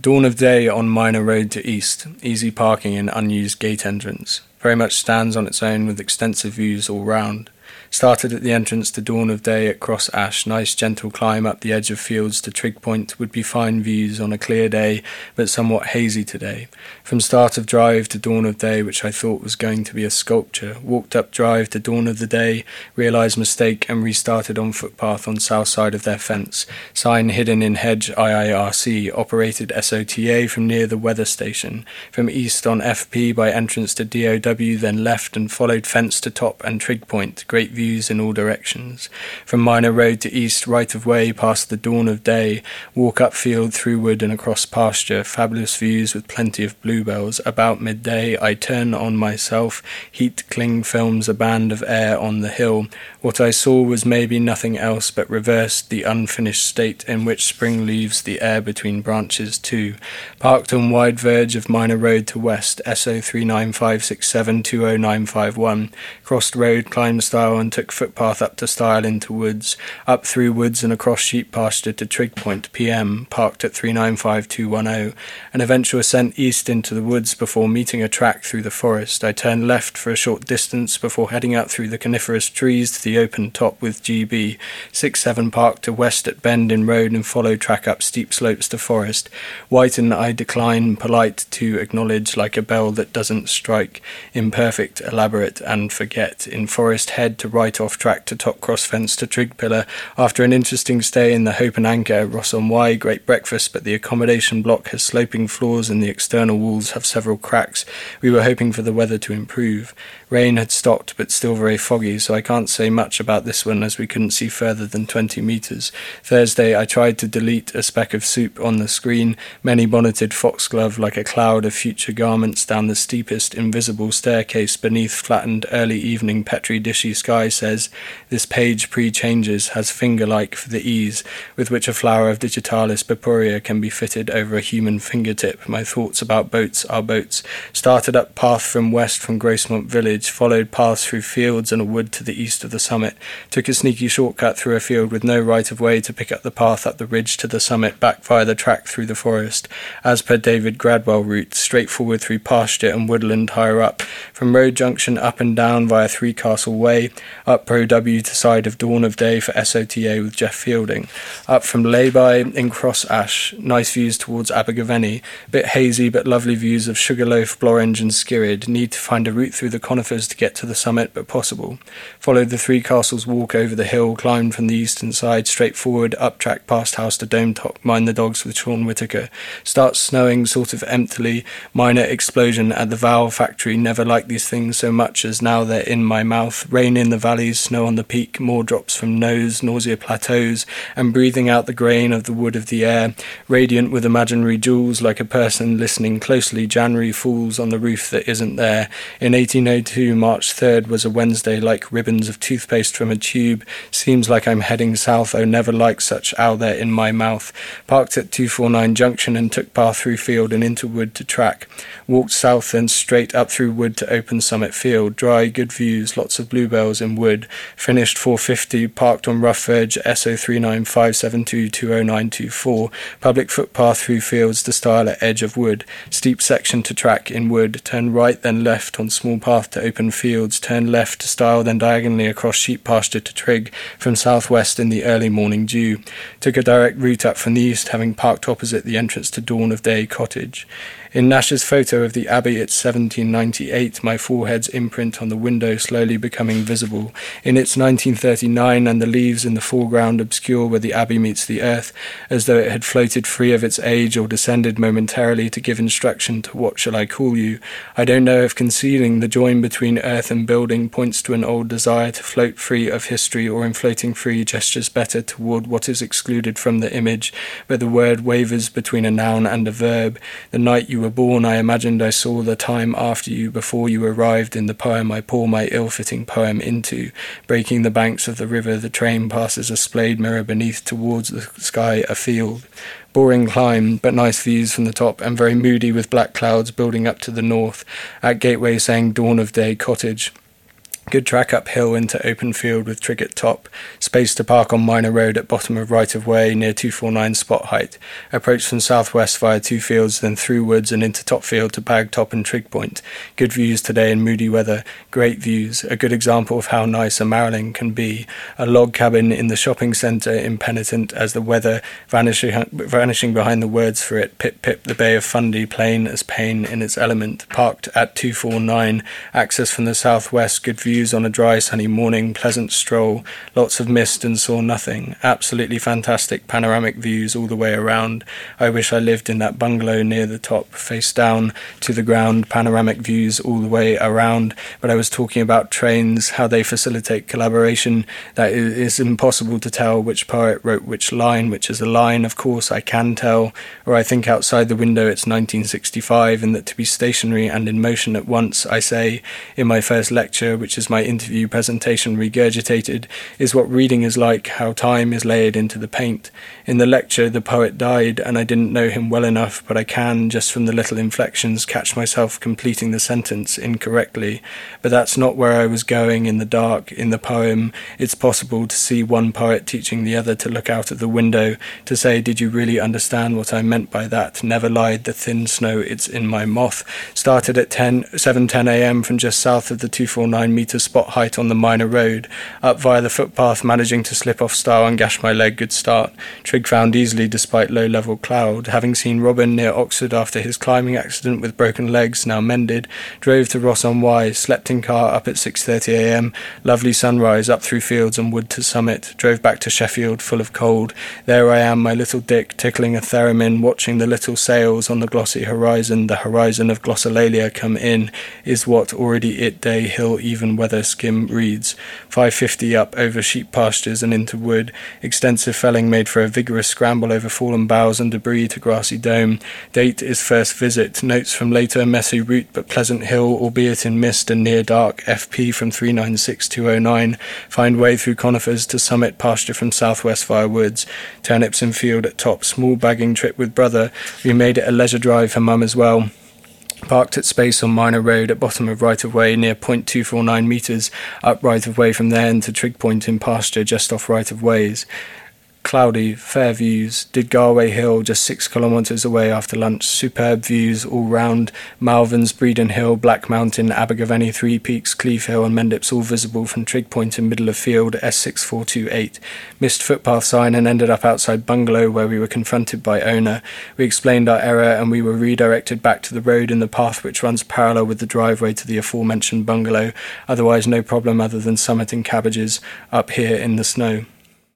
Dawn of day on minor road to east, easy parking and unused gate entrance. Very much stands on its own with extensive views all round. Started at the entrance to Dawn of Day at Cross Ash, nice gentle climb up the edge of fields to Trig Point would be fine views on a clear day, but somewhat hazy today. From start of drive to Dawn of Day, which I thought was going to be a sculpture, walked up drive to Dawn of the Day, realised mistake and restarted on footpath on south side of their fence. Sign hidden in hedge IIRC, operated SOTA from near the weather station. From east on FP by entrance to DOW, then left and followed fence to top and Trig Point, great views in all directions. From minor road to east, right of way past the Dawn of Day, walk up field through wood and across pasture, fabulous views with plenty of bluebells. About midday I turn on myself, heat cling films a band of air on the hill. What I saw was maybe nothing else but reversed the unfinished state in which spring leaves the air between branches too. Parked on wide verge of minor road to west, SO 39567-20951, crossed road, climbed stile and took footpath up to stile into woods, up through woods and across sheep pasture to Trig Point PM, parked at 395210, an eventual ascent east into the woods before meeting a track through the forest. I turned left for a short distance before heading out through the coniferous trees to the open top with GB, 67 parked to west at bend in road and follow track up steep slopes to forest. Whiten I decline, polite to acknowledge like a bell that doesn't strike, imperfect, elaborate and forget, in forest head to right off track to top cross fence to Trig Pillar. After an interesting stay in the Hope and Anchor, Ross on Y, great breakfast, but the accommodation block has sloping floors and the external walls have several cracks. We were hoping for the weather to improve. Rain had stopped but still very foggy, so I can't say much about this one as we couldn't see further than 20 metres. Thursday I tried to delete a speck of soup on the screen, many bonneted foxglove like a cloud of future garments down the steepest invisible staircase beneath flattened early evening petri dishy sky says, this page pre-changes has finger-like for the ease with which a flower of digitalis purpurea can be fitted over a human fingertip. My thoughts about boats are boats. Started up path from west from Gracemont village, followed paths through fields and a wood to the east of the summit, took a sneaky shortcut through a field with no right of way to pick up the path up the ridge to the summit, back via the track through the forest, as per David Gradwell route, straight forward through pasture and woodland higher up, from road junction up and down via Three Castle Way, up Pro W to side of Dawn of Day for SOTA with Jeff Fielding, up from Lay-by in Cross Ash, nice views towards Abergavenny, bit hazy but lovely views of Sugarloaf, Blorenge and Skirrid, need to find a route through the conifers to get to the summit but possible. Followed the Three Castles walk over the hill, climbed from the eastern side, straight forward, up track past house to Dome Top, mind the dogs with Sean Whittaker. Starts snowing sort of emptily, minor explosion at the Vowel factory, never liked these things so much as now they're in my mouth. Rain in the valleys, snow on the peak, more drops from nose, nausea plateaus, and breathing out the grain of the wood of the air, radiant with imaginary jewels like a person listening closely. January fools on the roof that isn't there. In 1802, March 3rd was a Wednesday like ribbons of toothpaste from a tube. Seems like I'm heading south, oh never like such ow there in my mouth. Parked at 249 Junction and took path through field and into wood to track. Walked south then straight up through wood to open summit field. Dry, good views, lots of bluebells in wood. Finished 450, parked on rough verge SO 39572-20924. Public footpath through fields to stile at edge of wood. Steep section to track in wood. Turn right then left on small path to open fields. Turn left to stile then diagonally across sheep pasture to Trig from southwest in the early morning dew. Took a direct route up from the east, having parked opposite the entrance to Dawn of Day cottage. In Nash's photo of the Abbey at 1798, my forehead's imprint on the window slowly becoming visible. In its 1939 and the leaves in the foreground obscure where the Abbey meets the earth, as though it had floated free of its age or descended momentarily to give instruction to what shall I call you. I don't know if concealing the join between earth and building points to an old desire to float free of history or in floating free gestures better toward what is excluded from the image, where the word wavers between a noun and a verb. The night you were born, I imagined I saw the time after you, before you arrived in the poem I pour my ill-fitting poem into. Breaking the banks of the river, the train passes a splayed mirror beneath towards the sky a field. Boring climb, but nice views from the top, and very moody with black clouds building up to the north. At gateway saying Dawn of Day cottage. Good track uphill into open field with trig at top. Space to park on minor road at bottom of right of way near 249 spot height. Approach from southwest via 2 fields, then through woods and into top field to bag top and trig point. Good views today in moody weather. Great views. A good example of how nice a Marilyn can be. A log cabin in the shopping centre, impenitent as the weather, vanishing behind the words for it. Pip pip the Bay of Fundy, plain as pain in its element. Parked at 249. Access from the southwest. Good views on a dry sunny morning, pleasant stroll, lots of mist and saw nothing, absolutely fantastic panoramic views all the way around. I wish I lived in that bungalow near the top, face down to the ground, panoramic views all the way around. But I was talking about trains, how they facilitate collaboration, that it is impossible to tell which poet wrote which line, which is a line, of course I can tell, or I think outside the window it's 1965, and that to be stationary and in motion at once, I say, in my first lecture, which is my interview presentation regurgitated, is what reading is like, how time is layered into the paint. In the lecture, the poet died, and I didn't know him well enough, but I can, just from the little inflections, catch myself completing the sentence incorrectly. But that's not where I was going in the dark. In the poem, it's possible to see one poet teaching the other to look out of the window, to say, did you really understand what I meant by that? Never lied the thin snow, it's in my moth. Started at 7:10 a.m. from just south of the 249 metre spot height on the minor road, up via the footpath, managing to slip off stile and gash my leg. Good start. Trig found easily despite low-level cloud. Having seen Robin near Oxford after his climbing accident with broken legs, now mended, drove to Ross-on-Wye, slept in car up at 6:30 a.m, lovely sunrise up through fields and wood to summit, drove back to Sheffield full of cold. There I am, my little Dick, tickling a theremin, watching the little sails on the glossy horizon. The horizon of glossolalia come in, is what already it day hill even weather skim reads. 5:50 up over sheep pastures and into wood. Extensive felling made for a vigorous scramble over fallen boughs and debris to grassy dome. Date is first visit. Notes from later, messy route but pleasant hill, albeit in mist and near dark. FP from 396209. Find way through conifers to summit, pasture from southwest via woods. Turnips in field at top. Small bagging trip with brother. We made it a leisure drive for mum as well. Parked at space on minor road at bottom of right of way near 0.249 metres, up right of way from there into trig point in pasture just off right of ways. Cloudy, fair views. Did Garway Hill just 6 kilometres away after lunch. Superb views all round. Malverns, Bredon Hill, Black Mountain, Abergavenny, Three Peaks, Cleeve Hill and Mendips all visible from trig point in middle of field S6428. Missed footpath sign and ended up outside bungalow where we were confronted by owner. We explained our error and we were redirected back to the road in the path which runs parallel with the driveway to the aforementioned bungalow. Otherwise no problem other than summiting cabbages up here in the snow.